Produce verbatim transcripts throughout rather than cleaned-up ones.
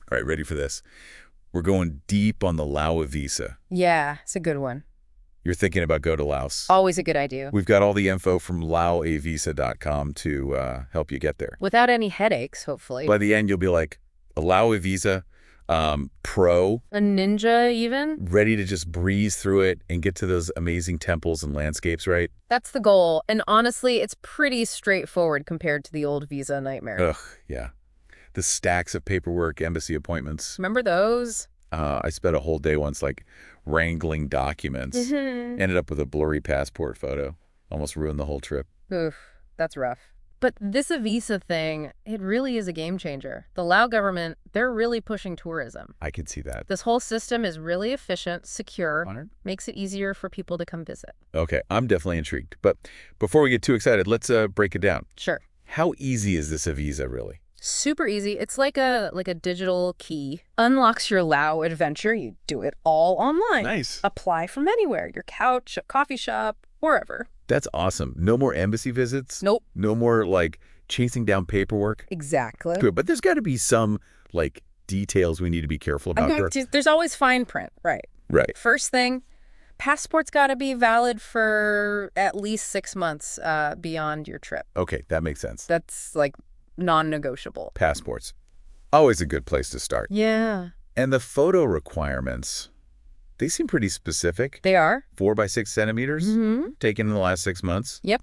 All right, ready for this? We're going deep on the Lao visa. Yeah, it's a good one. You're thinking about go to Laos. Always a good idea. We've got all the info from lao a visa dot com to uh, help you get there. Without any headaches, hopefully. By the end, you'll be like, a Lao visa, um, pro, A ninja, even? ready to just breeze through it and get to those amazing temples and landscapes, right? That's the goal. And honestly, it's pretty straightforward compared to the old visa nightmare. Ugh, yeah. The stacks of paperwork, embassy appointments. Remember those? Uh, I spent a whole day once, like, wrangling documents. Mm-hmm. Ended up with a blurry passport photo. Almost ruined the whole trip. Oof, that's rough. But this visa thing, it really is a game changer. The Lao government, they're really pushing tourism. I could see that. This whole system is really efficient, secure, Honored? makes it easier for people to come visit. Okay, I'm definitely intrigued. But before we get too excited, let's uh, break it down. Sure. How easy is this a visa, really? Super easy. It's like a like a digital key. Unlocks your Lao adventure. You do it all online. Nice. Apply from anywhere. Your couch, a coffee shop, wherever. That's awesome. No more embassy visits? Nope. No more, like, chasing down paperwork? Exactly. Good, but there's got to be some, like, details we need to be careful I'm about. going to, there's always fine print, right? Right. First thing, passport's got to be valid for at least six months uh, beyond your trip. Okay, that makes sense. That's like non-negotiable. Passports. Always a good place to start. Yeah. And the photo requirements, they seem pretty specific. They are? Four by six centimeters, Mm-hmm. taken in the last six months. Yep.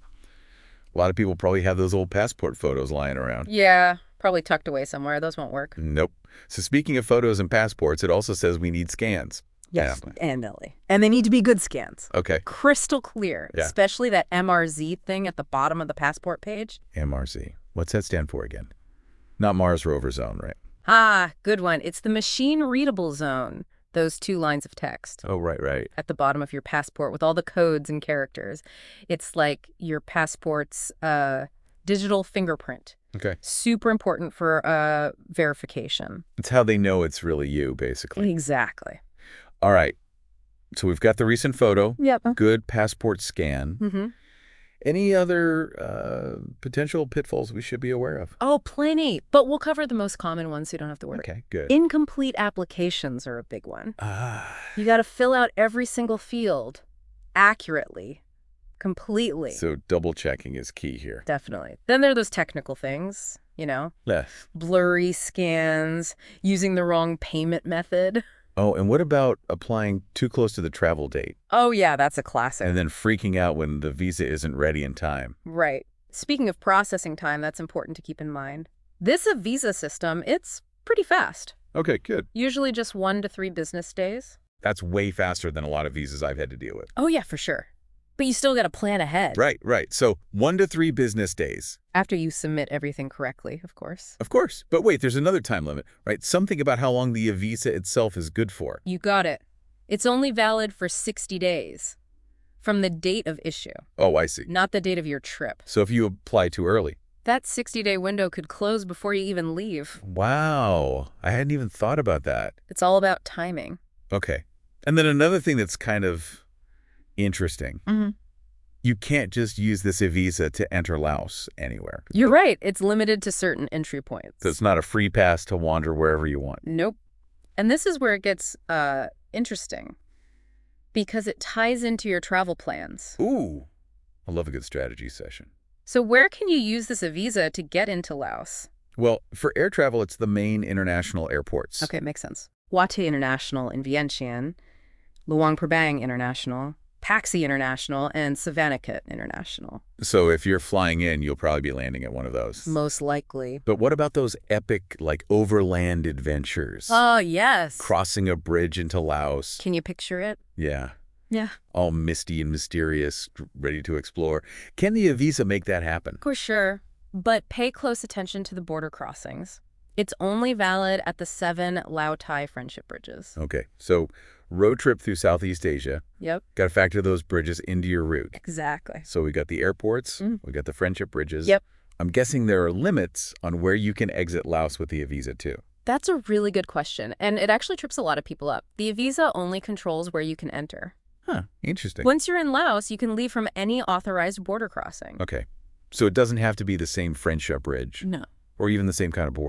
A lot of people probably have those old passport photos lying around. Yeah. Probably tucked away somewhere. Those won't work. Nope. So speaking of photos and passports, it also says we need scans. Yes, Yeah. definitely. And they need to be good scans. Okay. Crystal clear, Yeah. especially that M R Z thing at the bottom of the passport page. M R Z. What's that stand for again? Not Mars Rover Zone, right? Ah, good one. It's the machine-readable zone, those two lines of text Oh, right, right. at the bottom of your passport with all the codes and characters. It's like your passport's uh, digital fingerprint. Okay. Super important for uh, verification. It's how they know it's really you, basically. Exactly. All right. So we've got the recent photo. Yep. Good passport scan. Mm-hmm. Any other uh, potential pitfalls we should be aware of? Oh, plenty. But we'll cover the most common ones so you don't have to worry. Okay, good. Incomplete applications are a big one. Ah, You got to fill out every single field accurately, completely. so double checking is key here. Definitely. Then there are those technical things, you know, Yeah. blurry scans, using the wrong payment method. Oh, and what about applying too close to the travel date Oh, yeah, that's a classic. and then freaking out when the visa isn't ready in time? Right. Speaking of processing time, that's important to keep in mind. This a visa system, it's pretty fast. Okay, good. Usually just one to three business days. That's way faster than a lot of visas I've had to deal with. Oh, yeah, for sure. But you still got to plan ahead. Right, right. So one to three business days. After you submit everything correctly, of course. Of course. But wait, there's another time limit, right? Something about how long the visa itself is good for. You got it. It's only valid for sixty days from the date of issue, Oh, I see. not the date of your trip. So if you apply too early. That sixty-day window could close before you even leave. Wow. I hadn't even thought about that. It's all about timing. Okay. And then another thing that's kind of interesting. Mm-hmm. You can't just use this visa to enter Laos anywhere. You're right. It's limited to certain entry points. So it's not a free pass to wander wherever you want. Nope. And this is where it gets uh, interesting because it ties into your travel plans. Ooh. I love a good strategy session. So where can you use this visa to get into Laos? Well, for air travel, it's the main international airports. Okay, makes sense. Hua Tuay International in Vientiane, Luang Prabang International, Paxi International, and Savannakhet International. So if you're flying in, you'll probably be landing at one of those. Most likely. But what about those epic, like, overland adventures? Oh, yes. Crossing a bridge into Laos. Can you picture it? Yeah. Yeah. All misty and mysterious, ready to explore. Can the visa make that happen? For sure. But pay close attention to the border crossings. It's only valid at the seven Lao-Thai friendship bridges. Okay. So road trip through Southeast Asia. Yep. Got to factor those bridges into your route. Exactly. So we got the airports. Mm. We got the friendship bridges. Yep. I'm guessing there are limits on where you can exit Laos with the visa too. That's a really good question, and it actually trips a lot of people up. The visa only controls where you can enter. Huh. Interesting. Once you're in Laos, you can leave from any authorized border crossing. Okay. So it doesn't have to be the same friendship bridge No. or even the same kind of border.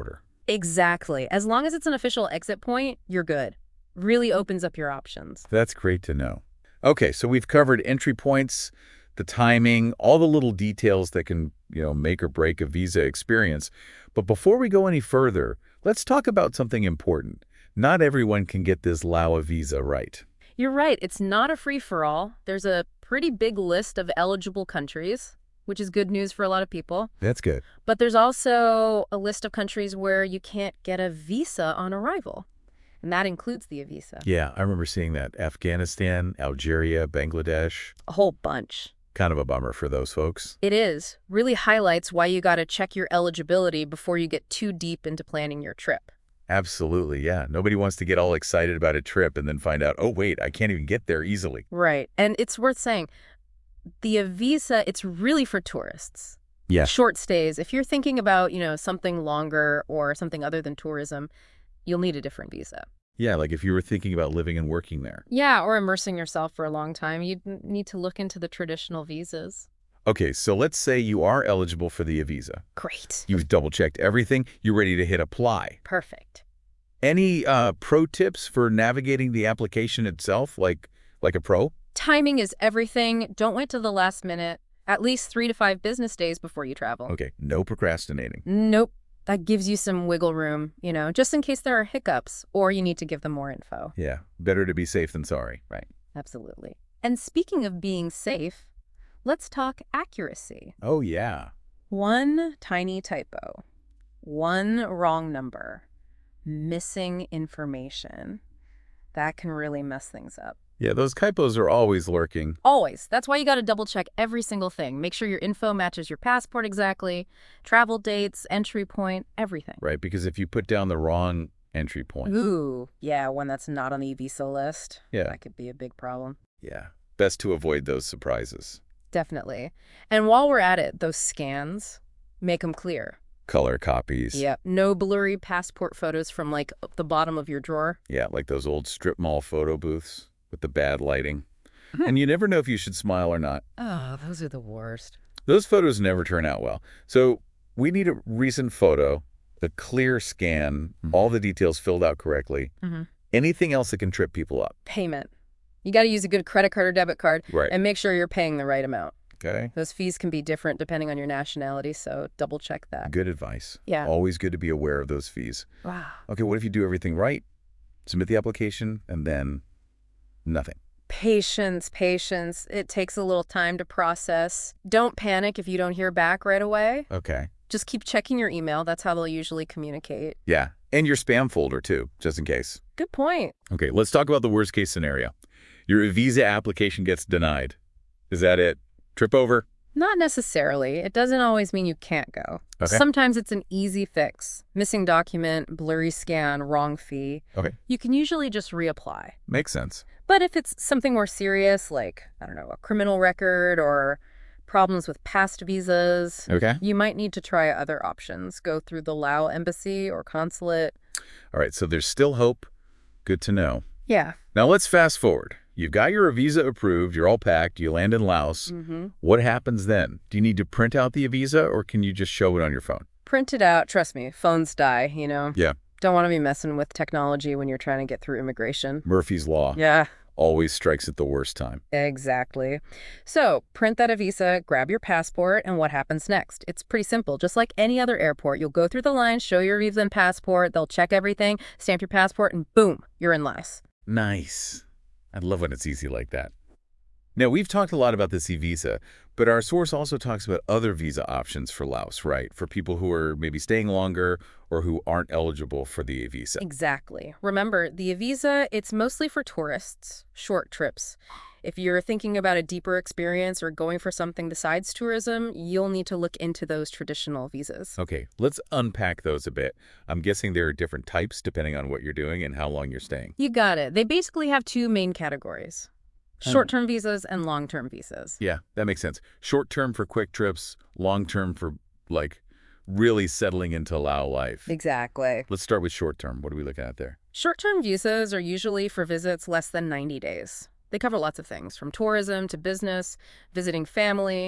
Exactly. As long as it's an official exit point, you're good. Really opens up your options. That's great to know. Okay, so we've covered entry points, the timing, all the little details that can, you know, make or break a visa experience. But before we go any further, let's talk about something important. Not everyone can get this L A U A visa right. You're right. It's not a free-for-all. There's a pretty big list of eligible countries, which is good news for a lot of people. That's good. But there's also a list of countries where you can't get a visa on arrival. And that includes the e-visa. Yeah, I remember seeing that. Afghanistan, Algeria, Bangladesh. A whole bunch. Kind of a bummer for those folks. It is. Really highlights why you got to check your eligibility before you get too deep into planning your trip. Absolutely, yeah. Nobody wants to get all excited about a trip and then find out, oh, wait, I can't even get there easily. Right. And it's worth saying, the visa, it's really for tourists. Yeah. Short stays. If you're thinking about, you know, something longer or something other than tourism, you'll need a different visa. Yeah, like if you were thinking about living and working there. Yeah, or immersing yourself for a long time, you'd need to look into the traditional visas. Okay, so let's say you are eligible for the e-visa. Great. You've double-checked everything. You're ready to hit apply. Perfect. Any uh, pro tips for navigating the application itself, like like a pro? Timing is everything. Don't wait till the last minute. At least three to five business days before you travel. Okay, no procrastinating. Nope. That gives you some wiggle room, you know, just in case there are hiccups or you need to give them more info. Yeah, better to be safe than sorry. Right. Absolutely. And speaking of being safe, let's talk accuracy. Oh, yeah. One tiny typo, one wrong number, missing information. That can really mess things up. Yeah, those typos are always lurking. Always. That's why you got to double check every single thing. Make sure your info matches your passport exactly, travel dates, entry point, everything. Right, because if you put down the wrong entry point. Ooh, yeah, one that's not on the visa list. Yeah. That could be a big problem. Yeah, best to avoid those surprises. Definitely. And while we're at it, those scans, make them clear. Color copies. Yeah, no blurry passport photos from, like, the bottom of your drawer. Yeah, like those old strip mall photo booths with the bad lighting. And you never know if you should smile or not. Oh, those are the worst. Those photos never turn out well. So we need a recent photo, a clear scan, Mm-hmm. all the details filled out correctly. Mm-hmm. Anything else that can trip people up. Payment. You got to use a good credit card or debit card. Right. And make sure you're paying the right amount. Okay. Those fees can be different depending on your nationality, so double check that. Good advice. Yeah. Always good to be aware of those fees. Wow. Okay, what if you do everything right, submit the application, and then nothing? Patience, patience. It takes a little time to process. Don't panic if you don't hear back right away. Okay. Just keep checking your email. That's how they'll usually communicate. Yeah, and your spam folder too, just in case. Good point. Okay, let's talk about the worst case scenario. Your visa application gets denied. Is that it? Trip over? Not necessarily. It doesn't always mean you can't go. Okay. Sometimes it's an easy fix. Missing document, blurry scan, wrong fee. Okay, You can usually just reapply. makes sense. But if it's something more serious, like, I don't know, a criminal record or problems with past visas, Okay. you might need to try other options. Go through the Lao embassy or consulate. All right, so there's still hope. Good to know. Yeah. Now let's fast forward. You've got your visa approved, you're all packed, you land in Laos. Mm-hmm. What happens then? Do you need to print out the visa or can you just show it on your phone? Print it out. Trust me, phones die, you know? Yeah. Don't want to be messing with technology when you're trying to get through immigration. Murphy's Law Yeah, always strikes at the worst time. exactly. So print that visa, grab your passport, and what happens next? It's pretty simple. Just like any other airport, you'll go through the line, show your visa and passport, they'll check everything, stamp your passport, and boom, you're in Laos. Nice. I love when it's easy like that. Now, we've talked a lot about this e-visa, but our source also talks about other visa options for Laos, right? For people who are maybe staying longer or who aren't eligible for the e-visa. Exactly. Remember, the visa, it's mostly for tourists, short trips. If you're thinking about a deeper experience or going for something besides tourism, you'll need to look into those traditional visas. Okay, let's unpack those a bit. I'm guessing there are different types depending on what you're doing and how long you're staying. You got it. They basically have two main categories. Short-term visas and long-term visas. Yeah, that makes sense. Short term for quick trips, long term for, like, really settling into Lao life. Exactly. Let's start with short term. What are we looking at there? Short-term visas are usually for visits less than ninety days. They cover lots of things, from tourism to business, visiting family.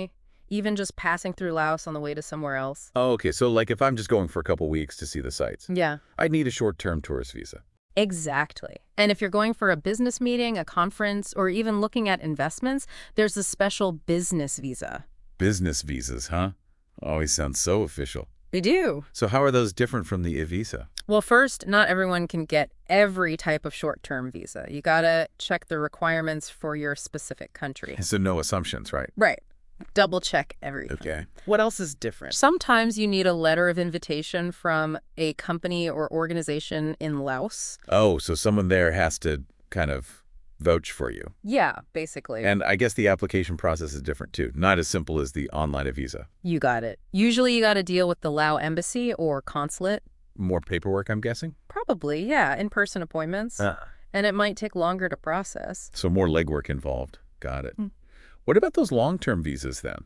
even just passing through Laos on the way to somewhere else. Oh, okay, so like if I'm just going for a couple weeks to see the sights, Yeah. I'd need a short-term tourist visa. Exactly. And if you're going for a business meeting, a conference, or even looking at investments, there's a special business visa. Business visas, huh? Always sounds so official. They do. So how are those different from the e-visa? Well, first, not everyone can get every type of short-term visa. You gotta check the requirements for your specific country. So no assumptions, right? Right. Double check everything. Okay. What else is different? Sometimes you need a letter of invitation from a company or organization in Laos. Oh, so someone there has to kind of vouch for you. Yeah, basically. And I guess the application process is different too. Not as simple as the online e-visa. You got it. Usually you gotta deal with the Lao embassy or consulate. More paperwork, I'm guessing? Probably, yeah, in-person appointments. Uh, And it might take longer to process. So more legwork involved. Got it. Hmm. What about those long-term visas then?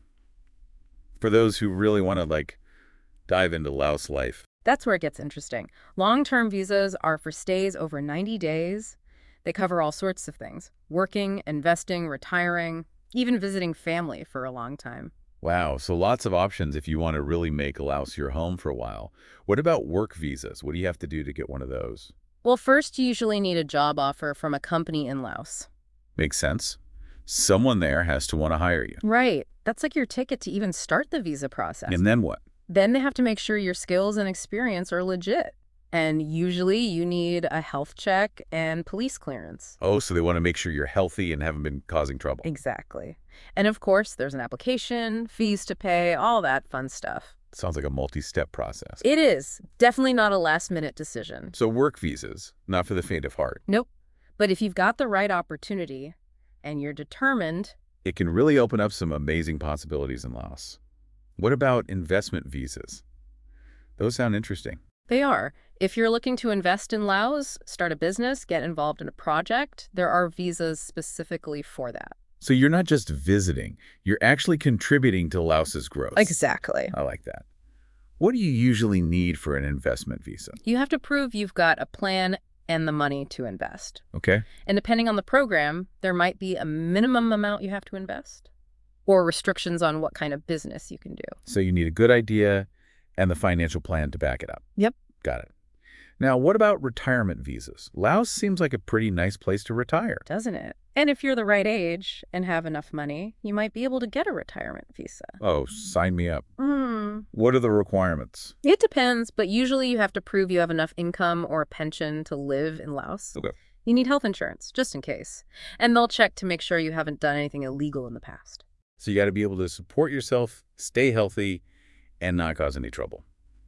For those who really want to like dive into Laos life. That's where it gets interesting. Long-term visas are for stays over ninety days. They cover all sorts of things. Working, investing, retiring, even visiting family for a long time. Wow, so lots of options if you want to really make Laos your home for a while. What about work visas? What do you have to do to get one of those? Well, first you usually need a job offer from a company in Laos. Makes sense. Someone there has to want to hire you. Right. That's like your ticket to even start the visa process. And then what? Then they have to make sure your skills and experience are legit. And usually you need a health check and police clearance. Oh, so they want to make sure you're healthy and haven't been causing trouble. Exactly. And of course, there's an application, fees to pay, all that fun stuff. Sounds like a multi-step process. It is. Definitely not a last-minute decision. So work visas, not for the faint of heart. Nope. But if you've got the right opportunity and you're determined, It can really open up some amazing possibilities in Laos. What about investment visas? Those sound interesting. they are. If you're looking to invest in Laos, start a business, get involved in a project, there are visas specifically for that. So you're not just visiting, you're actually contributing to Laos's growth. Exactly. I like that. What do you usually need for an investment visa? You have to prove you've got a plan and the money to invest. Okay. And depending on the program, there might be a minimum amount you have to invest or restrictions on what kind of business you can do. So you need a good idea and the financial plan to back it up. Yep. Got it. Now, what about retirement visas? Laos seems like a pretty nice place to retire. Doesn't it? And if you're the right age and have enough money, you might be able to get a retirement visa. Oh, sign me up. Hmm. What are the requirements? It depends, but usually you have to prove you have enough income or a pension to live in Laos. Okay. You need health insurance, just in case. And they'll check to make sure you haven't done anything illegal in the past. So you got to be able to support yourself, stay healthy, and not cause any trouble.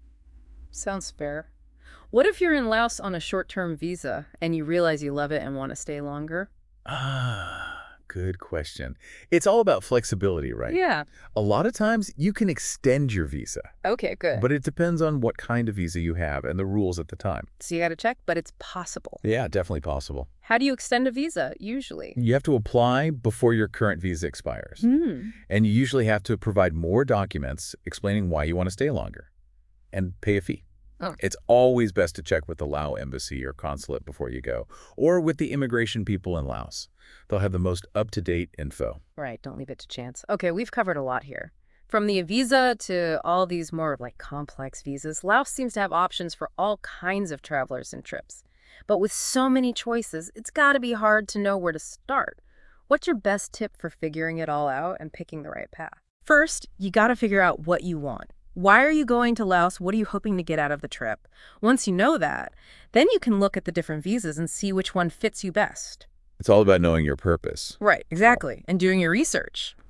Sounds fair. What if you're in Laos on a short-term visa and you realize you love it and want to stay longer? Ah, good question. It's all about flexibility, right? Yeah. A lot of times you can extend your visa, Okay, good. but it depends on what kind of visa you have and the rules at the time. So you got to check, but it's possible. Yeah, definitely possible. How do you extend a visa, usually? You have to apply before your current visa expires. Hmm. And you usually have to provide more documents explaining why you want to stay longer and pay a fee. Oh. It's always best to check with the Lao embassy or consulate before you go, or with the immigration people in Laos. They'll have the most up-to-date info. Right, don't leave it to chance. Okay, we've covered a lot here. From the visa to all these more like complex visas, Laos seems to have options for all kinds of travelers and trips. But with so many choices, it's got to be hard to know where to start. What's your best tip for figuring it all out and picking the right path? First, you got to figure out what you want. Why are you going to Laos? What are you hoping to get out of the trip? Once you know that, then you can look at the different visas and see which one fits you best. It's all about knowing your purpose. Right, exactly. And doing your research.